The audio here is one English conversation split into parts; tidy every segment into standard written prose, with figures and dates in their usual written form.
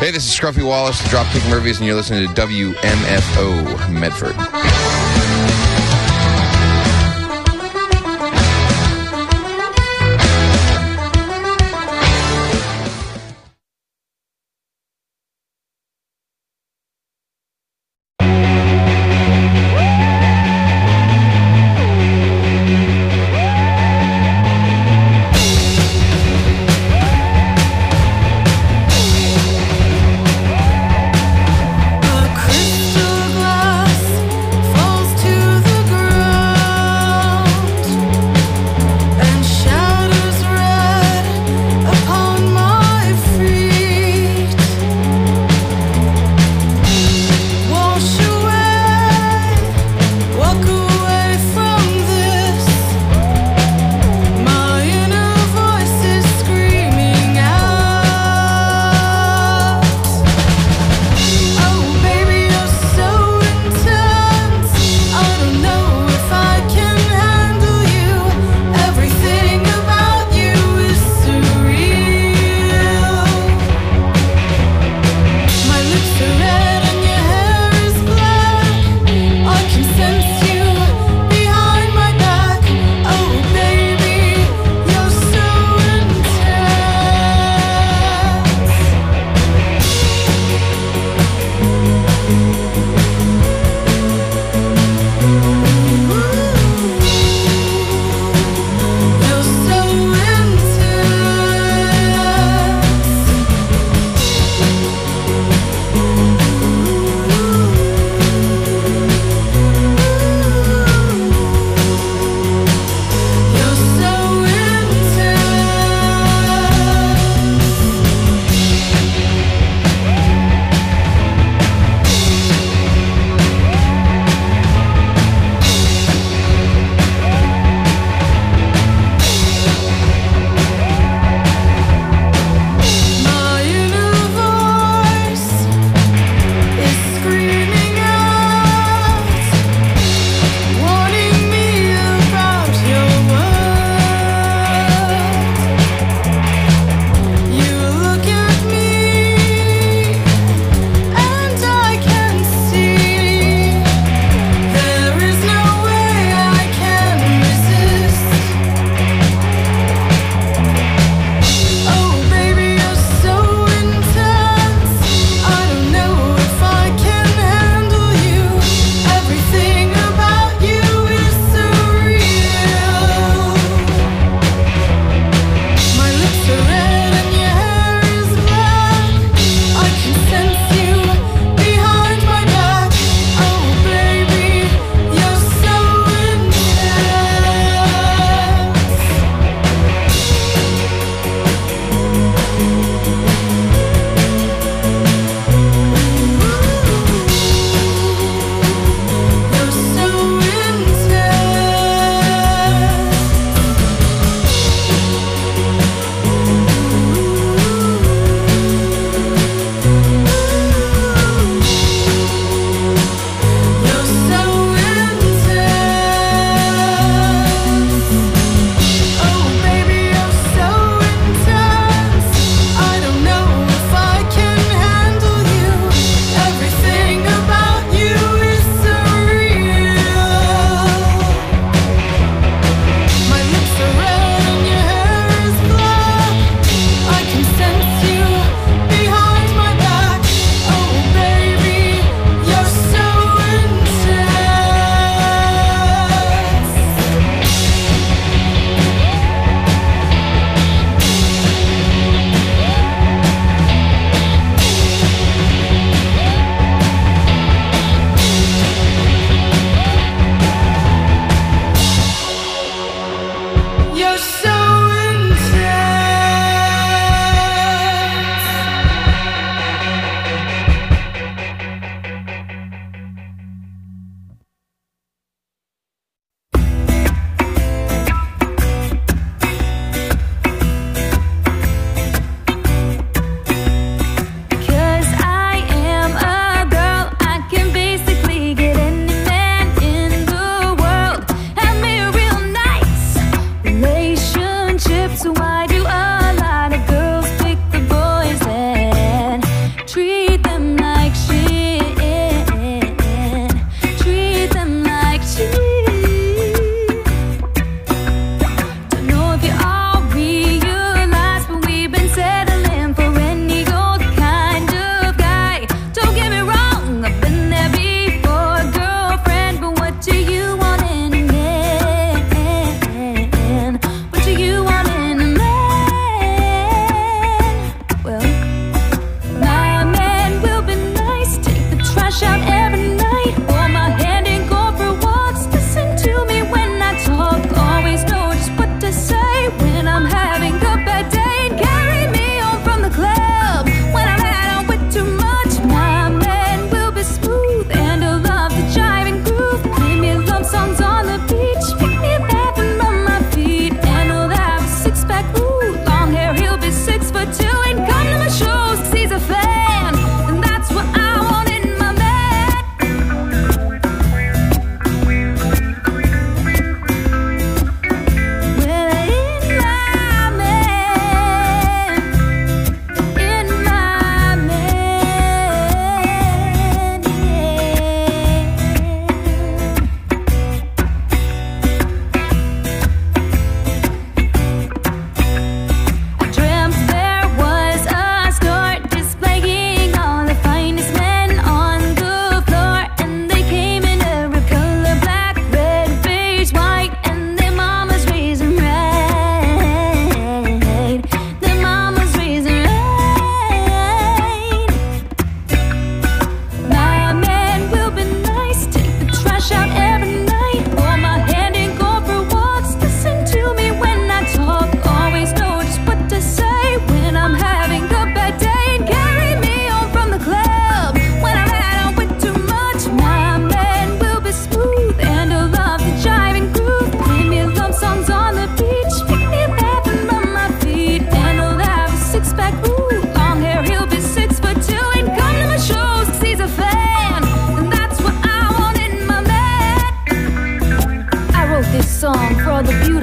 Hey, this is Scruffy Wallace, the Dropkick Murphys, and you're listening to WMFO Medford. Crystal glass falls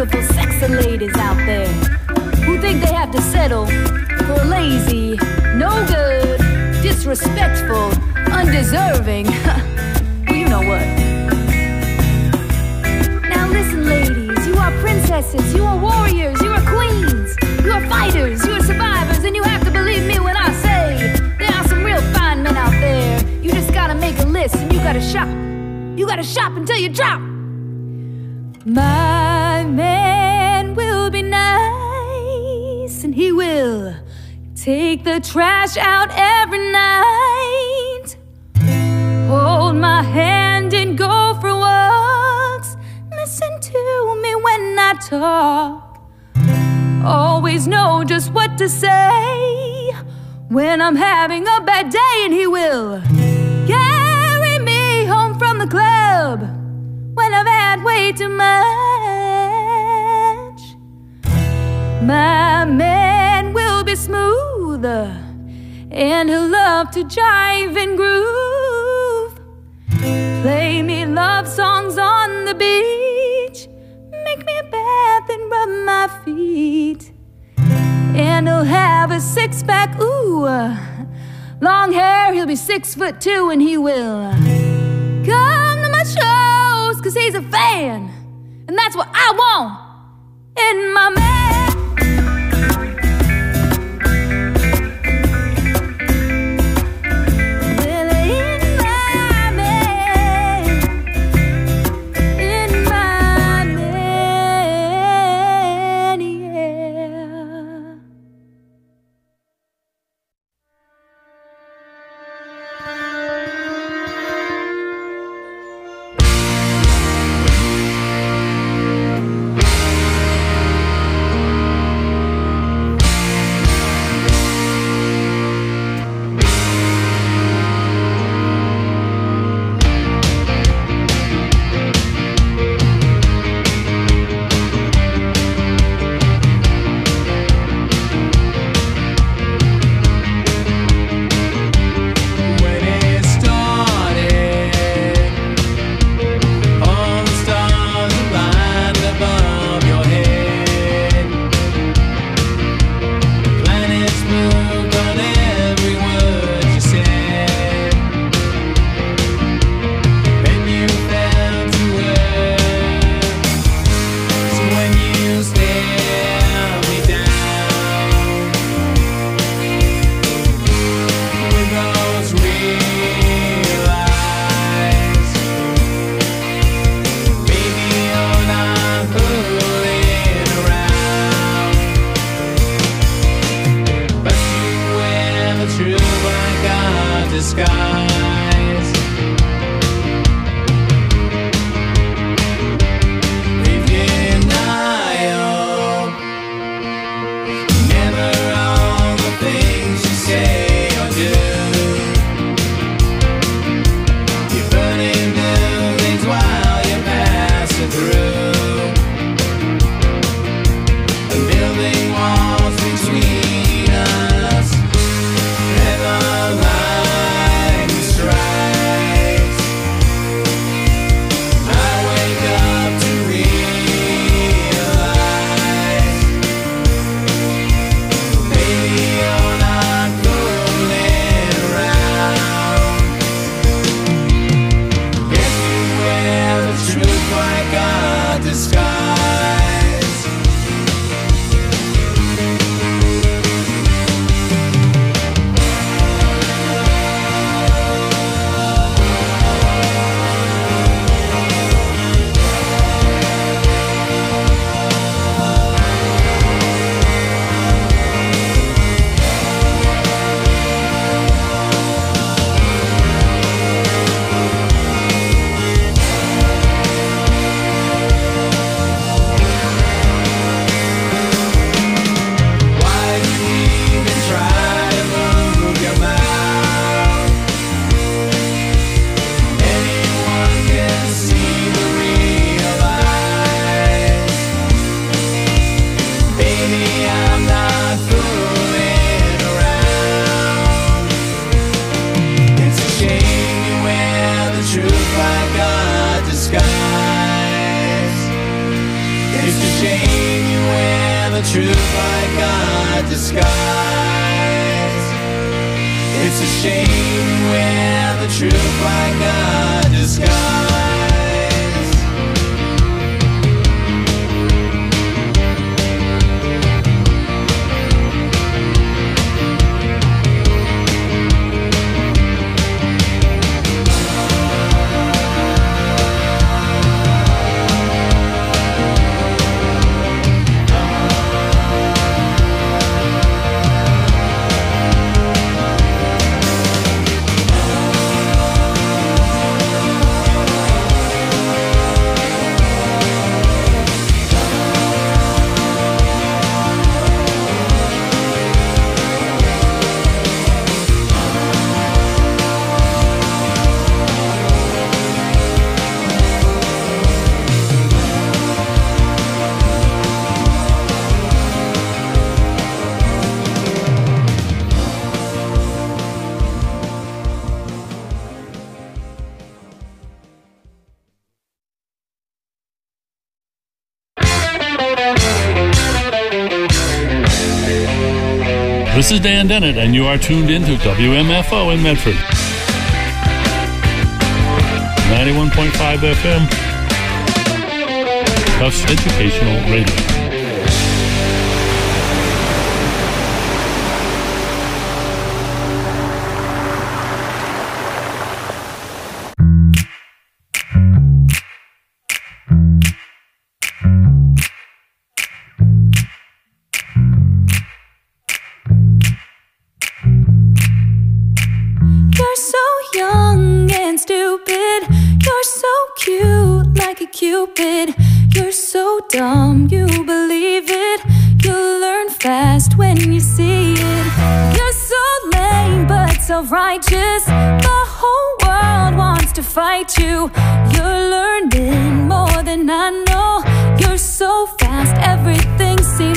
beautiful, sexy ladies out there who think they have to settle for a lazy, no good, disrespectful, undeserving. Well, you know what? Now listen, ladies, you are princesses, you are warriors, you are queens, you are fighters, you are survivors, and you have to believe me when I say there are some real fine men out there. You just gotta make a list and you gotta shop. You gotta shop until you drop. My man will be nice, and he will take the trash out every night, hold my hand and go for walks, listen to me when I talk, always know just what to say when I'm having a bad day. And he will carry me home from the club when I've had way too much. My man will be smooth, and he'll love to jive and groove, play me love songs on the beach, make me a bath and rub my feet, and he'll have a six-pack, ooh, long hair, he'll be 6'2", and he will come to my shows, 'cause he's a fan, and that's what I want in my man. shame you wear the truth like a disguise. It's a shame you wear the truth like a disguise. This is Dan Dennett, and you are tuned into WMFO in Medford. 91.5 FM. Tufts Educational Radio. Cupid, you're so dumb, you believe it. You'll learn fast when you see it. You're so lame but self-righteous. The whole world wants to fight you. You're learning more than I know. You're so fast, everything seems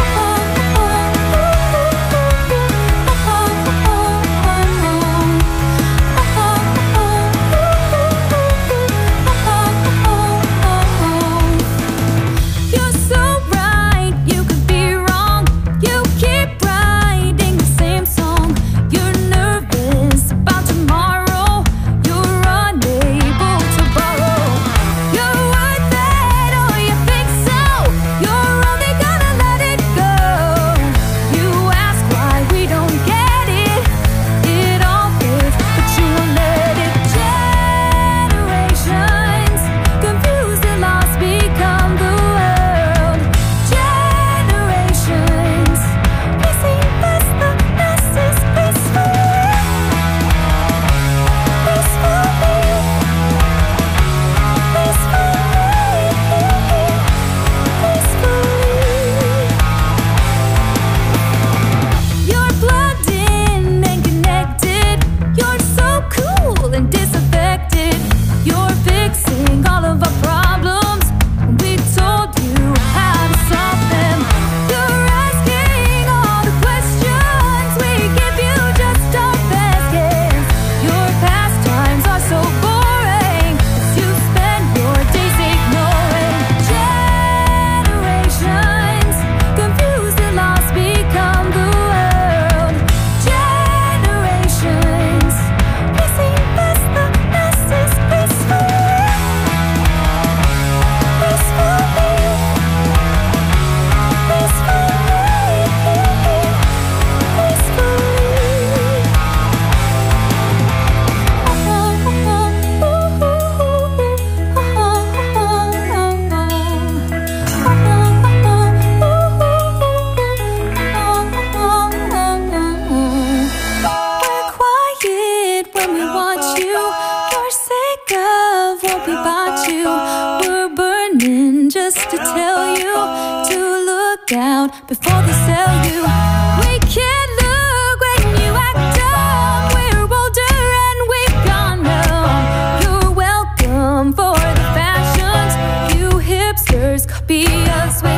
before they sell you. We can't look when you act dumb. We're older and we've gone numb. You're welcome for the fashions. You hipsters copy us with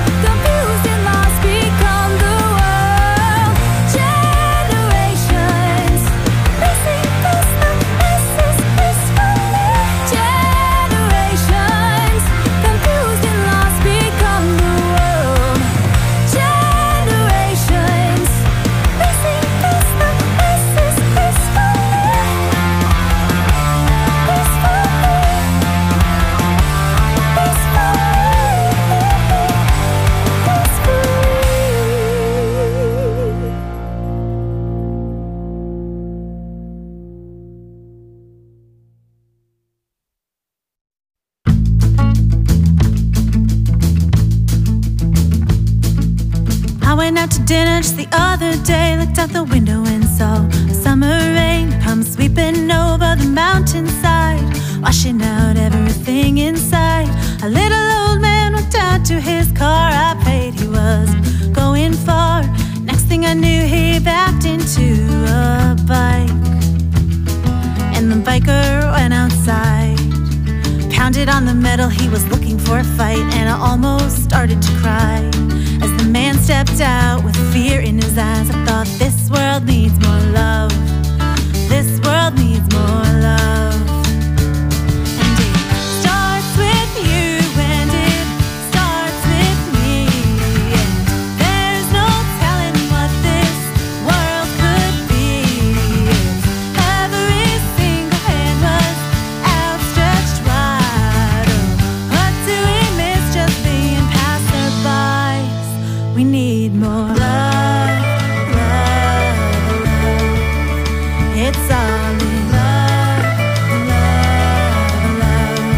generations, confused and lost become the world. Generations. went out to dinner just the other day, looked out the window and saw a summer rain come sweeping over the mountainside, washing out everything inside. A little old man walked out to his car. I prayed he wasn't going far. Next thing I knew, he backed into a bike, and the biker went outside, pounded on the metal. He was looking for a fight, and I almost started to cry as the man stepped out with fear in his eyes. I thought, this world needs more love. This world needs more love. And it starts with you, and it starts with me. And there's no telling what this world could be if every single hand was outstretched wide. Oh, what do we miss just being passerbys? We need more love, love, love. It's all in love, love, love.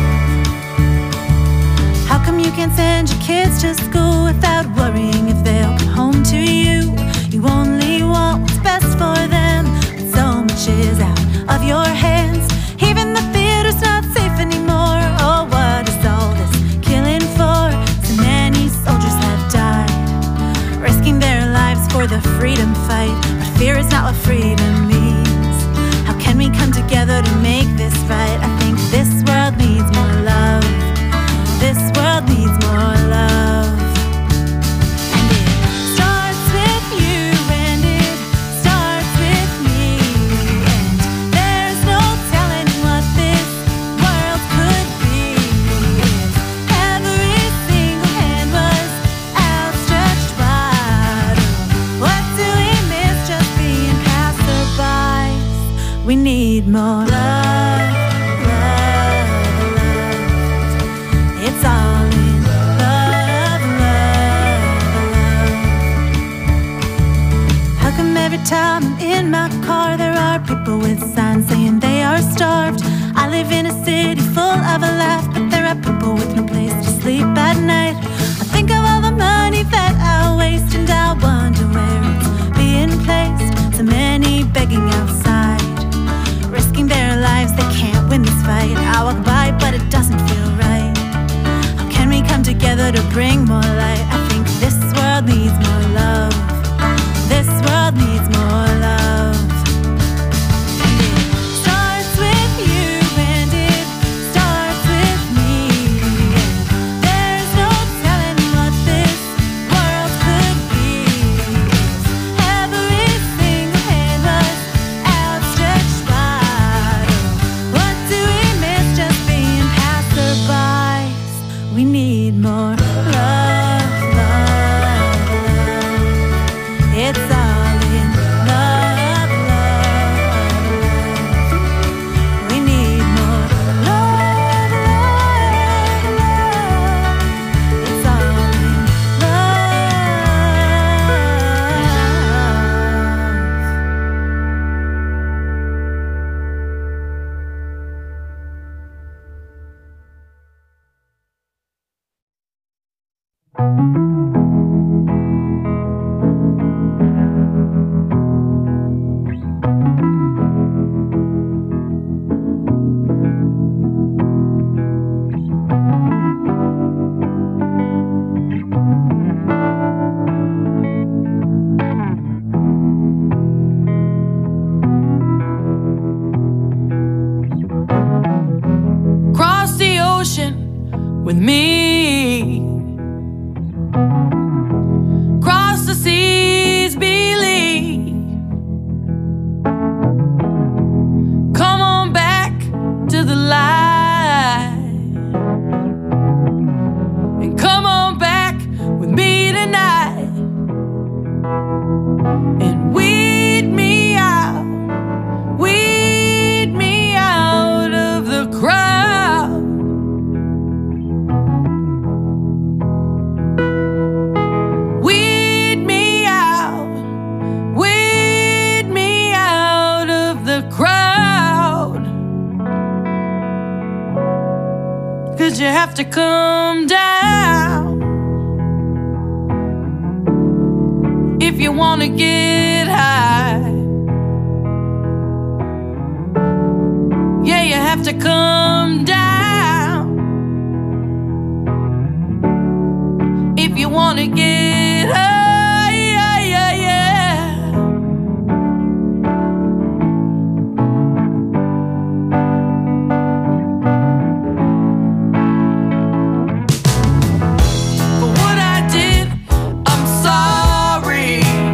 How come you can't send your kids to school without worrying if they'll come home to you? You only want what's best for them, but so much is out of your hands. Even the theater's not safe anymore. Oh, what is all this killing for? So many soldiers have died, risking their lives for the freedom fight. But fear is not what freedom means. How can we come together to make this right? I think this world needs more love. This world needs more love. And it starts with you, and it starts with me. And there's no telling what this world could be if every single hand was outstretched wide. Oh, what do we miss just being passerbys? We need more love, love, love. It's all in love, love, love. How come every time I'm in my car there are people with signs saying they are starved? I live in a city full of a laugh, but there are people with no place to sleep at night. I think of all the money that I waste, and I wonder where it's being placed. So many begging outside, risking their lives, they can't win this fight. I walk by, but it doesn't feel right. How can we come together to bring more light? I think this world needs more love. This world needs more love. And it starts with you, and it starts with me. And there's no telling what this world could be if every single hand was outstretched wide. Oh, what do we miss just being passerbys? We need more love, love, love. It's all in love, love, love. We need more love, love, love. It's all in Cross the ocean with me. Cross the seas, believe. Come on back to the light, and come on back with me tonight, and weed me out of the crowd. Weed me out of the crowd. 'Cause you have to come down if you wanna get high. Yeah, you have to come down if you wanna get high. Yeah, yeah, yeah. For what I did, I'm sorry.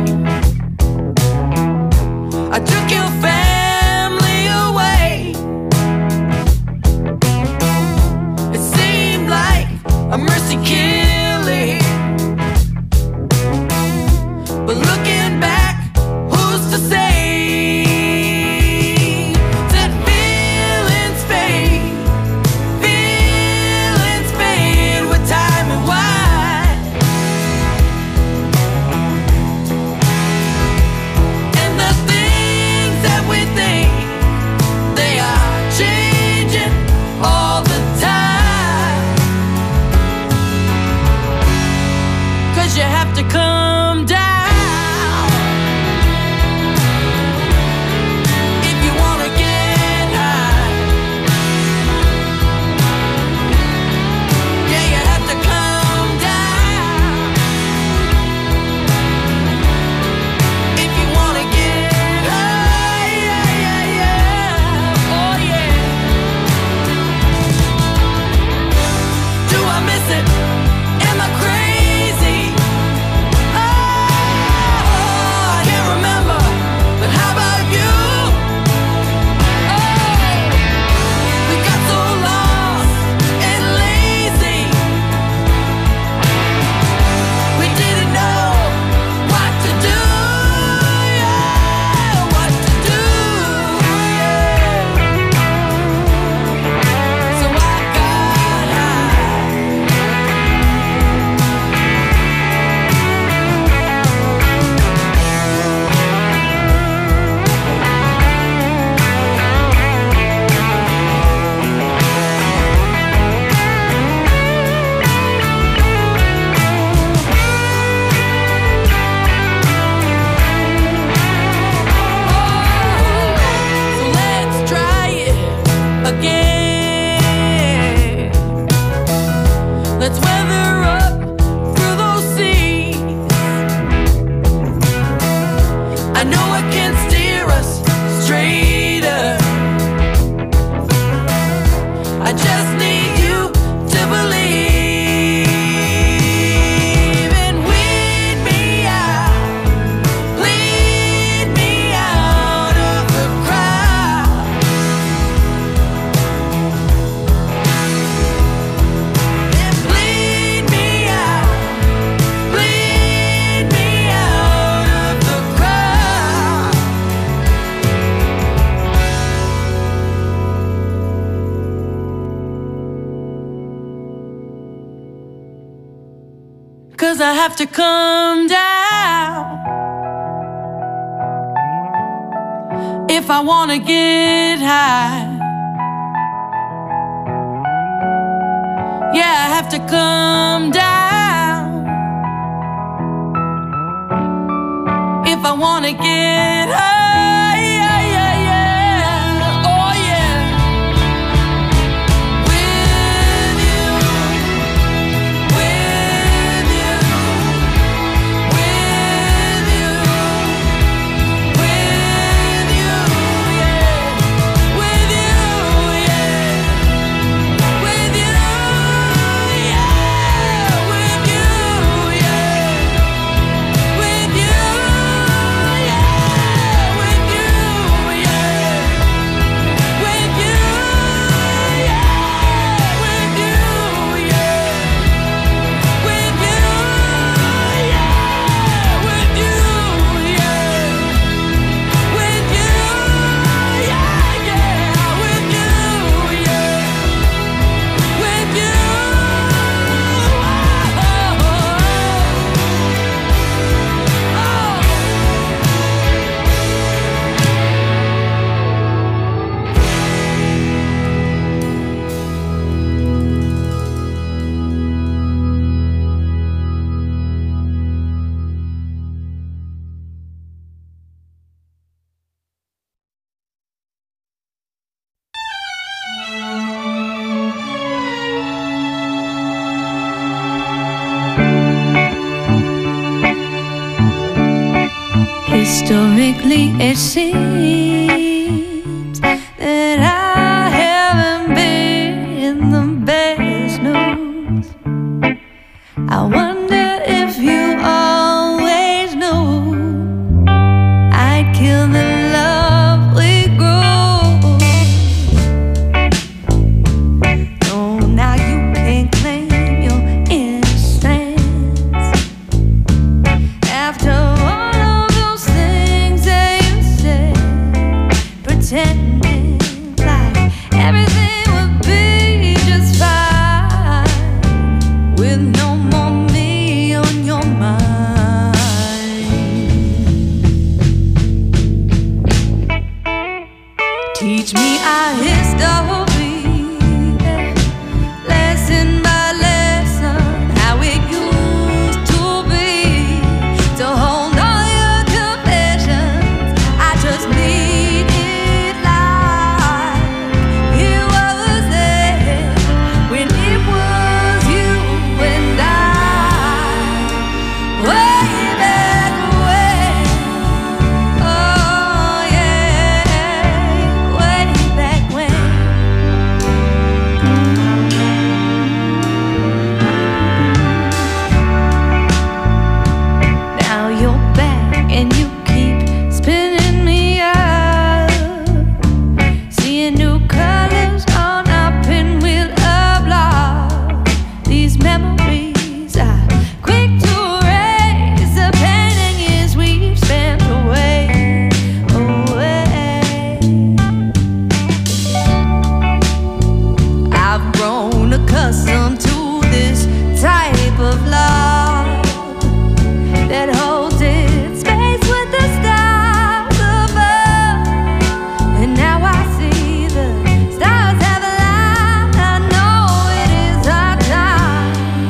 I took your family away. It seemed like a mercy killing, but looking back, who's to say that feelings fade with time and wine. And the things that we think, they are changing all the time. 'Cause you have to come down if you wanna get high. Yeah, you have to come down if you wanna get high. Yeah, yeah, yeah. Oh yeah. Do I miss it? Am I crazy? Oh, I can't remember, but how about you? Oh, we got so lost and lazy. We didn't know what to do. Yeah, what to do. Yeah. So I got high. So let's try it again. Let's weather up through those seas. I know it can steer us straighter. I just need you to believe and weed me out, lead me out of the crowd, and bleed me out of the crowd. 'Cause I have to come down if I wanna get high. Yeah, I have to come down if I wanna get high. Yeah, yeah, yeah. Oh yeah. With you, with you, with you, with you, yeah. With you, yeah. With you, yeah. With you, yeah. With you, yeah. Historically, it seems that I haven't been the best news. I wonder if you always knew I'd kill the love we grew. No, now you can't claim your innocence after all of those things that you said, pretending like everything would be just fine with no more me on your mind. Teach me our history, lesson by lesson, how it used to be, to hold all your confessions. I just need it like it was there when it was you and I, way back when. Oh yeah, way back when. Now you're back and you keep spinning me up, seeing new colors on our pinwheel of love. These memories are quick to erase the pain and years we've spent away. I've grown accustomed to this type of love that holds its space with the stars above. And now I see the stars have aligned. I know it is our time.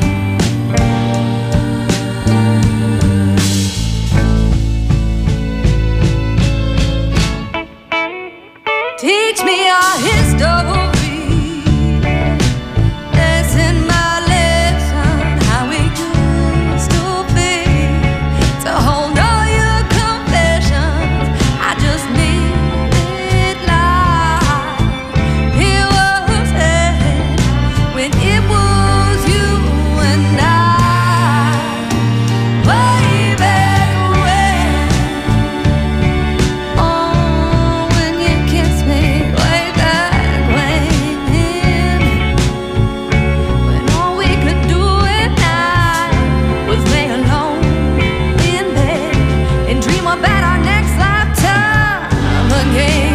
Teach me our history, lesson by lesson, how it used to be, to hold all your confessions. I just need it like it was there when it was you and I, way back when. Oh, when you kissed me, way back when all we could do at night was lay alone in bed and dream about our next lifetime again.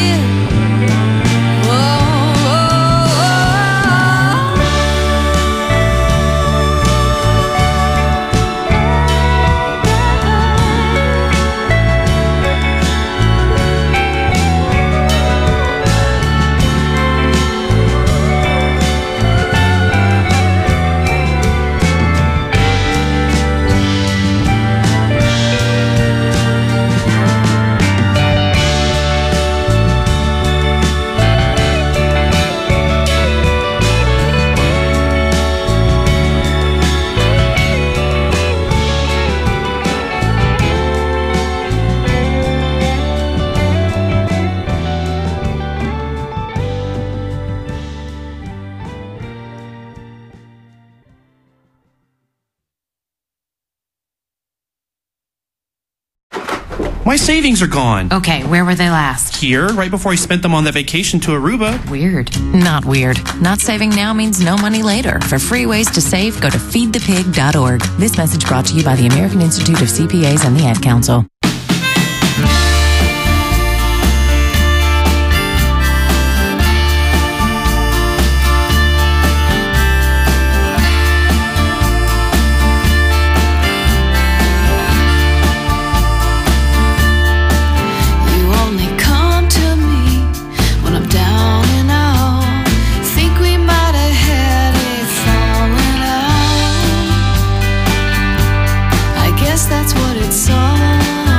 My savings are gone. Okay, where were they last? Here, right before I spent them on that vacation to Aruba. Weird. Not weird. Not saving now means no money later. For free ways to save, go to feedthepig.org. This message brought to you by the American Institute of CPAs and the Ad Council. You only come to me when I'm down and out. Think we might have had a falling out. I guess that's what it's all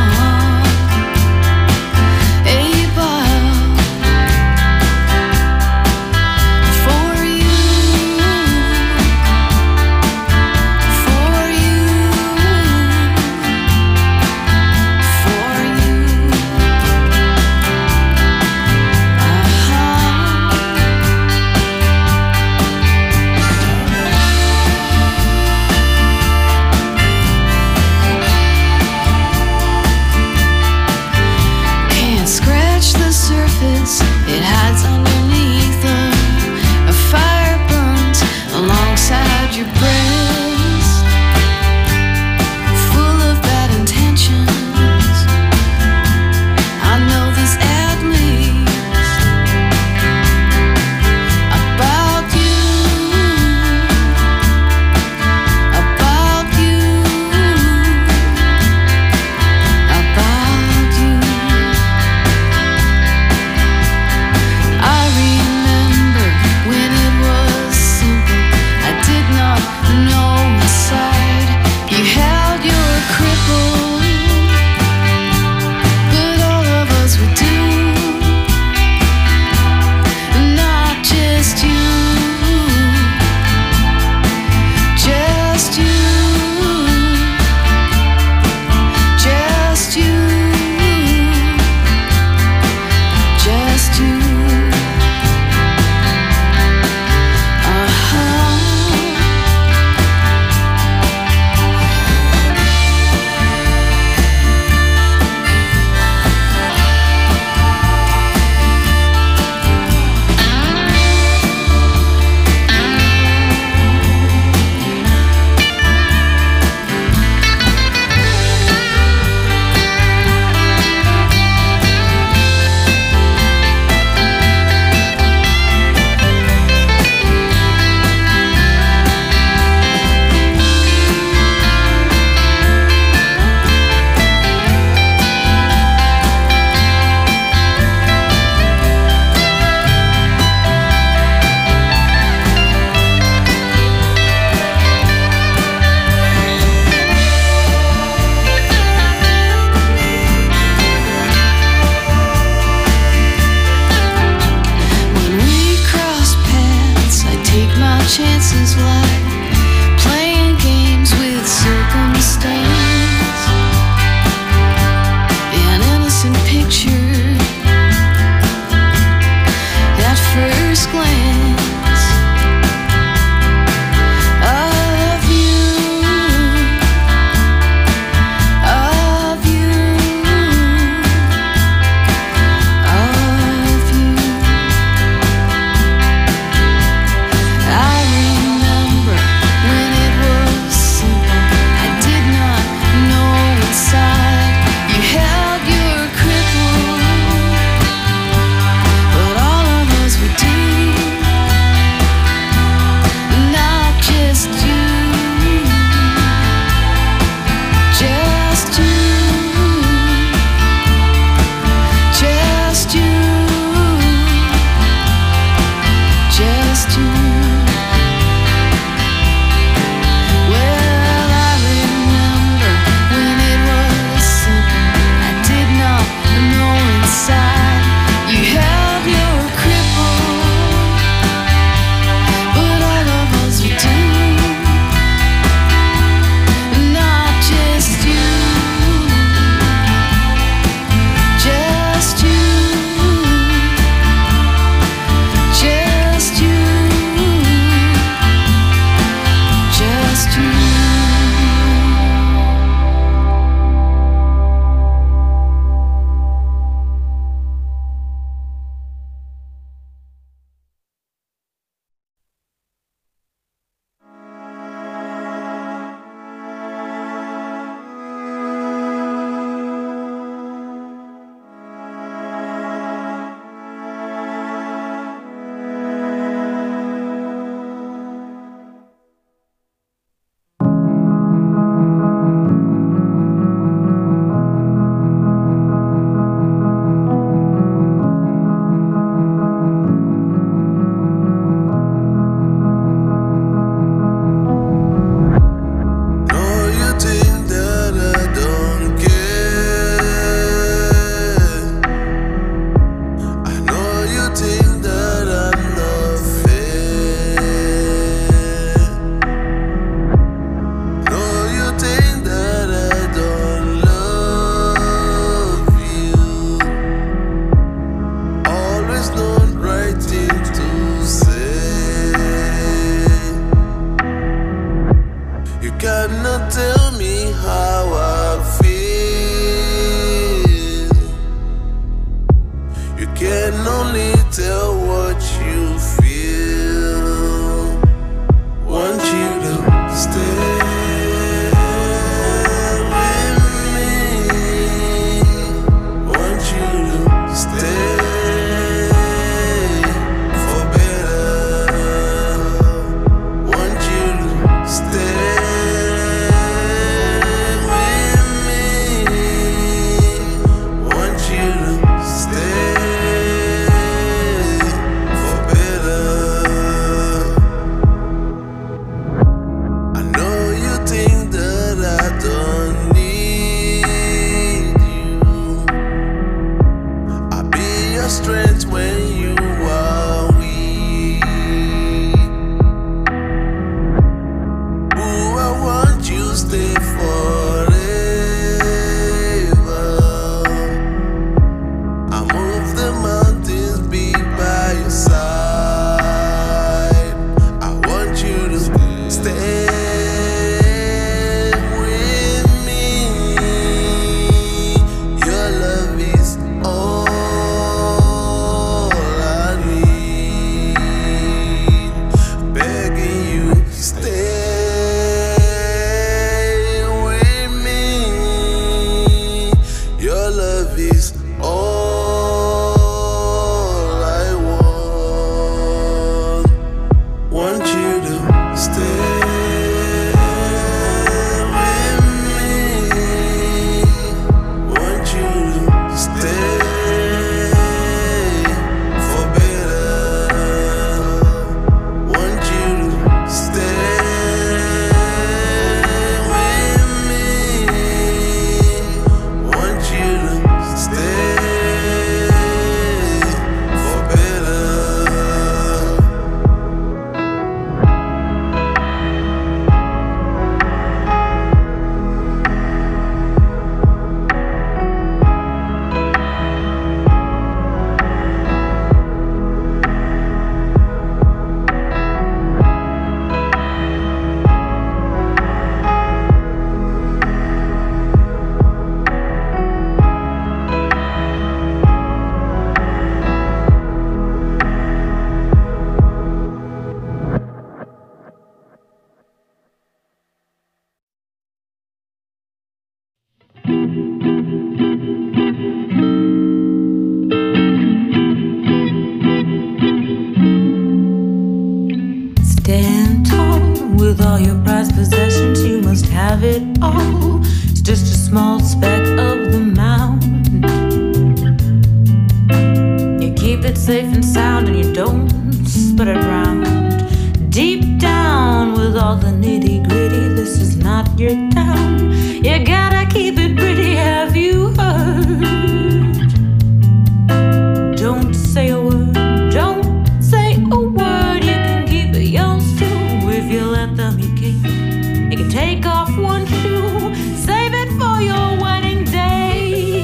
safe and sound and you don't spread it around. Deep down with all the nitty gritty, this is not your town. You gotta keep it pretty, have you heard? Don't say a word, don't say a word. You can keep it yours too if you let them eat cake. You can take off one shoe, save it for your wedding day.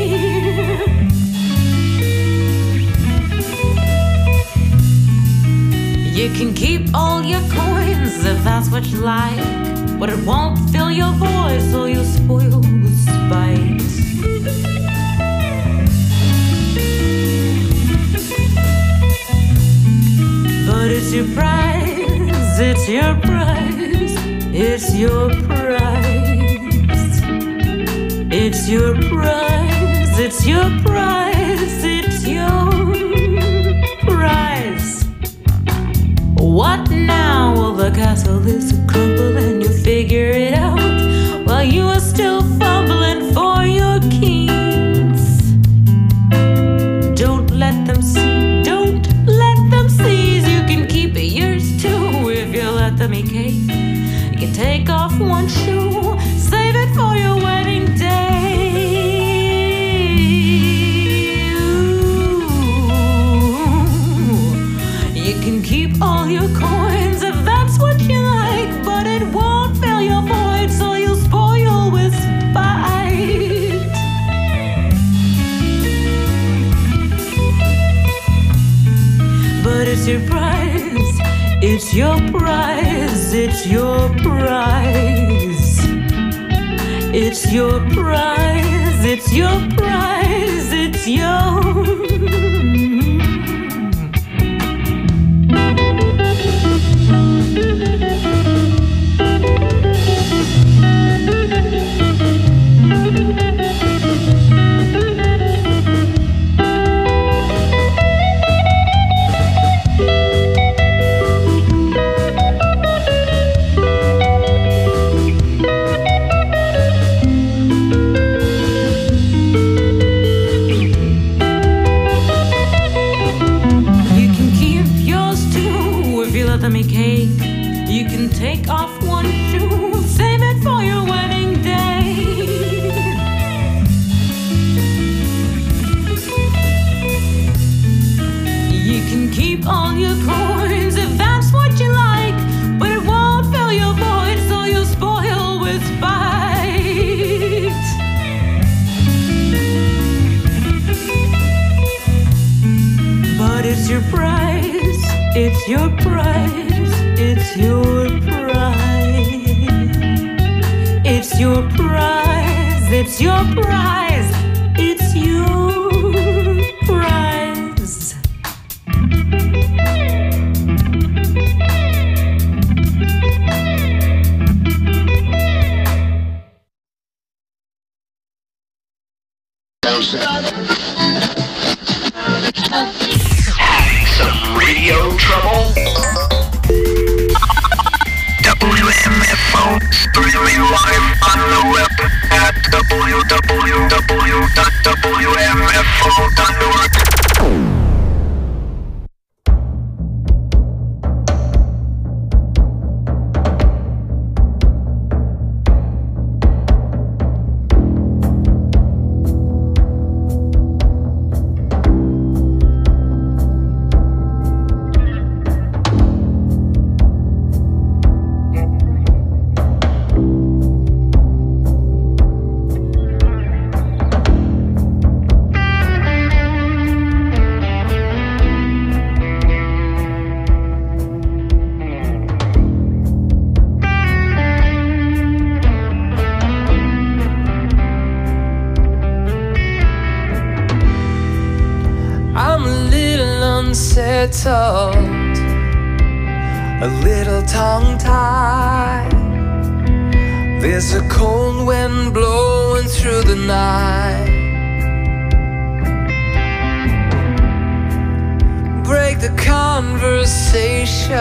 You can keep all your coins if that's what you like, but it won't fill your voice or you'll spoil with spite. But it's your prize, it's your prize, it's your prize. It's your prize, it's your prize, it's your prize. What now? Well, the castle is crumbled and you figure it out while you are still fumbling for your keys. Don't let them see, don't let them seize. You can keep it yours too if you let them eat cake. You can take off one shoe, save it for your wedding day. You can keep all your coins if that's what you like, but it won't fill your void, so you'll spoil with spite. But it's your prize, it's your prize, it's your prize. It's your prize, it's your prize, it's your. You can take off one shoe, save it for your wedding day. You can keep all your coins if that's what you like, but it won't fill your void, so you'll spoil with spite. But it's your prize, it's your prize. It's your prize. It's your prize. It's your prize. It's your prize. Some radio trouble? WMFO, streaming live on the web at www.wmfo.org. Unsettled, a little tongue-tied. There's a cold wind blowing through the night. Break the conversation,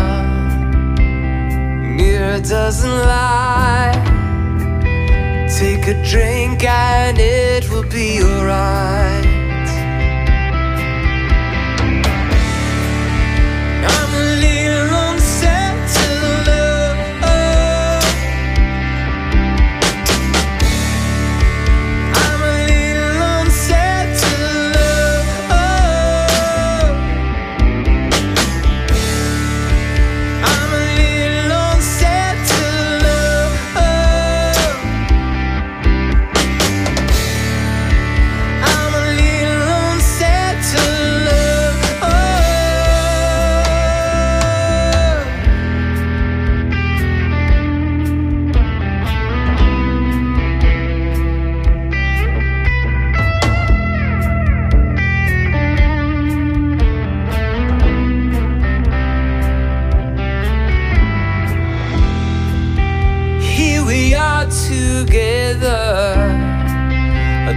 mirror doesn't lie. Take a drink and it will be alright.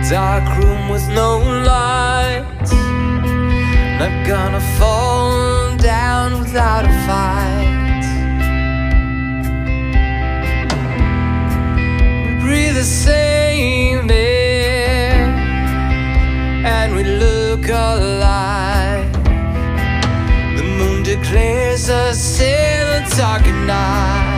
dark room with no light, not gonna fall down without a fight. We breathe the same air and we look alike. The moon declares us in the dark at night.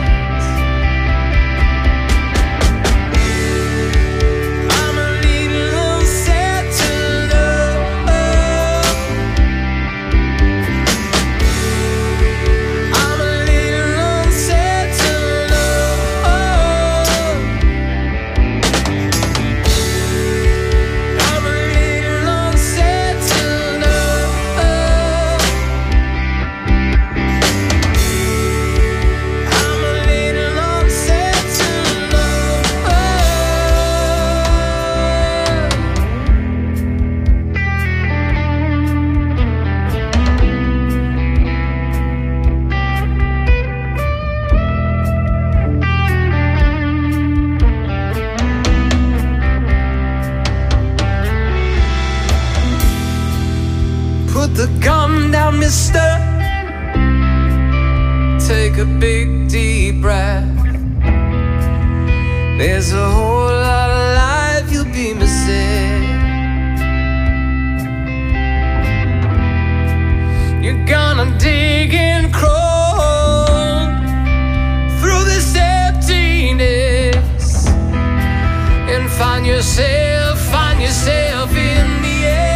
Put the gun down, mister. Take a big deep breath. There's a whole lot of life you'll be missing. You're gonna dig and crawl through this emptiness and find yourself in the air.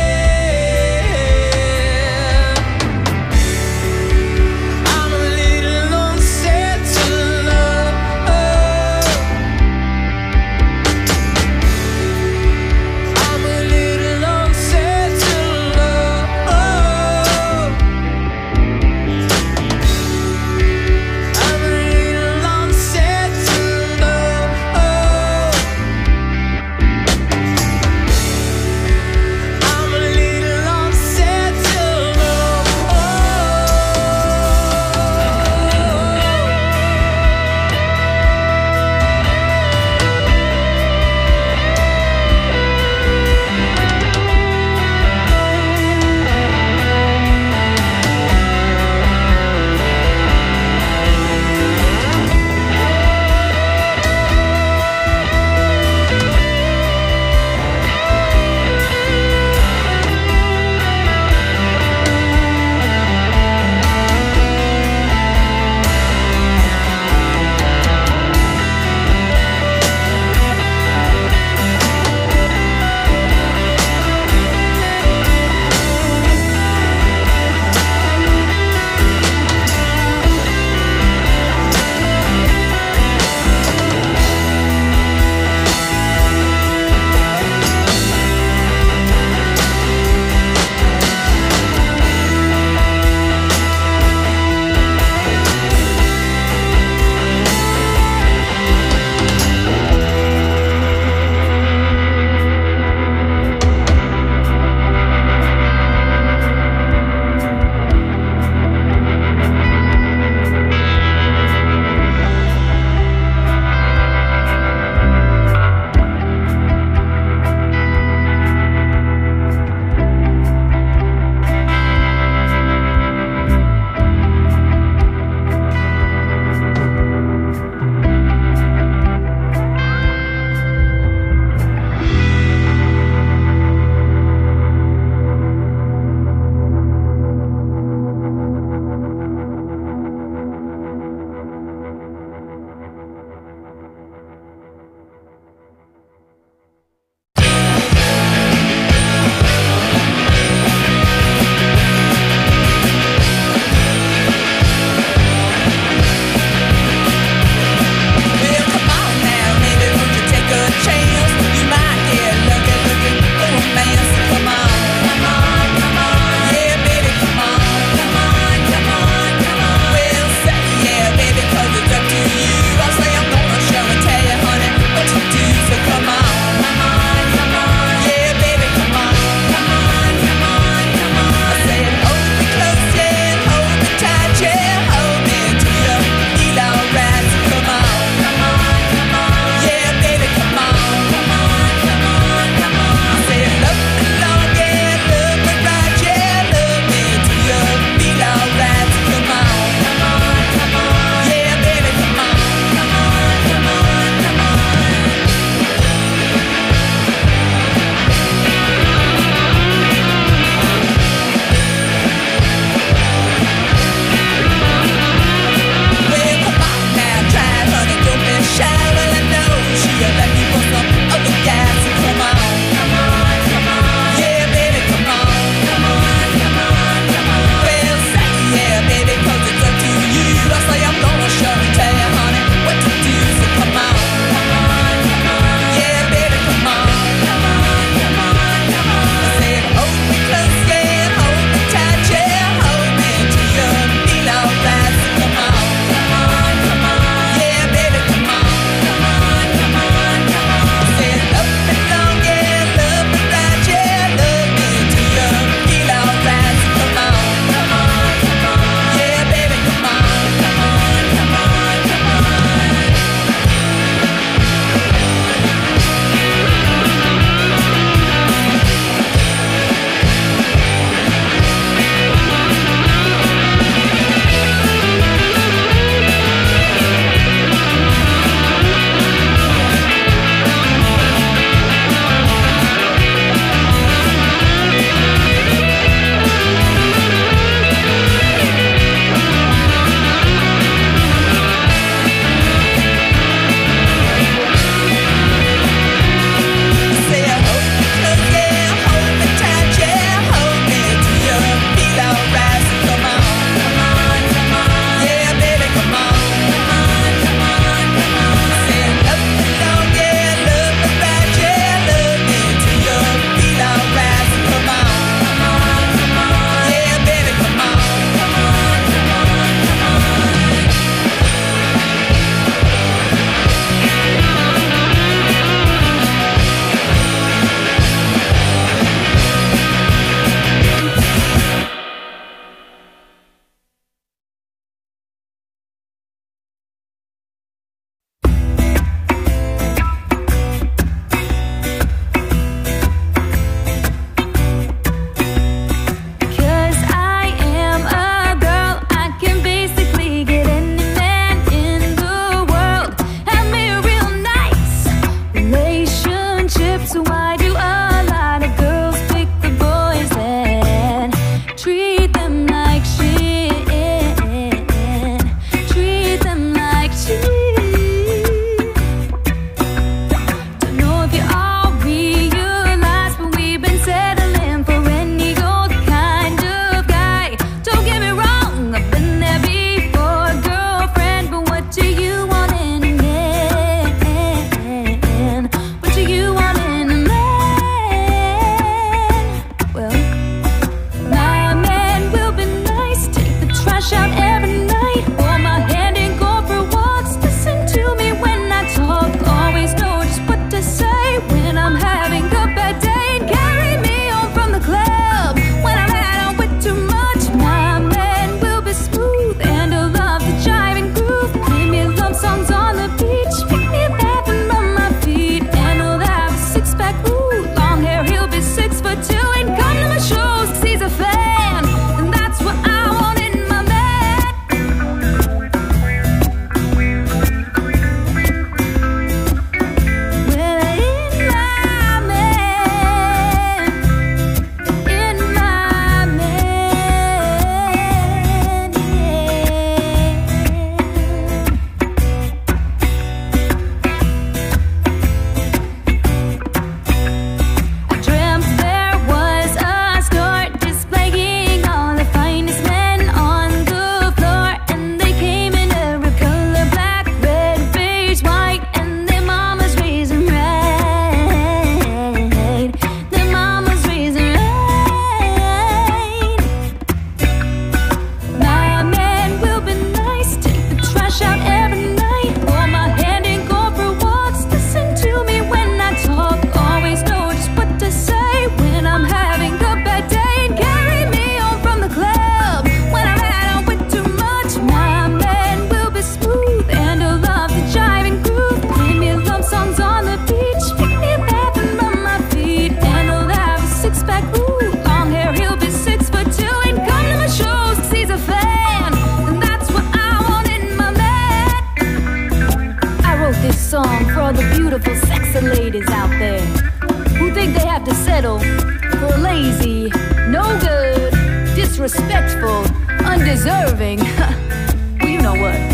have to settle for lazy, no good, disrespectful, undeserving. Well, you know what?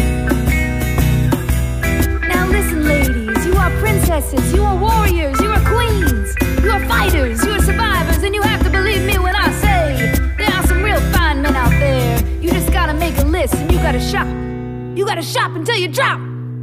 Now listen, ladies, you are princesses, you are warriors, you are queens, you are fighters, you are survivors, and you have to believe me when I say there are some real fine men out there. You just gotta make a list and you gotta shop. You gotta shop until you drop.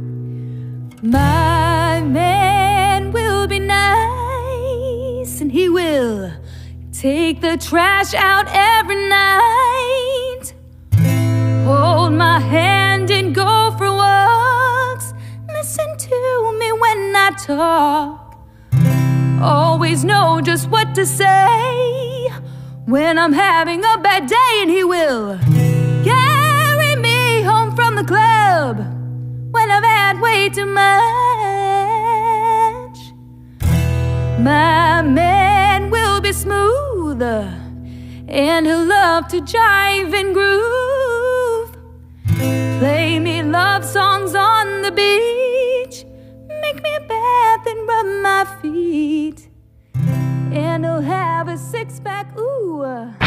My man will be nice, and he will take the trash out every night. Hold my hand and go for walks. Listen to me when I talk. Always know just what to say when I'm having a bad day, and he will carry me home from the club when I've had way too much. My man will be smooth, and he'll love to jive and groove. Play me love songs on the beach, make me a bath and rub my feet, and he'll have a six-pack, ooh.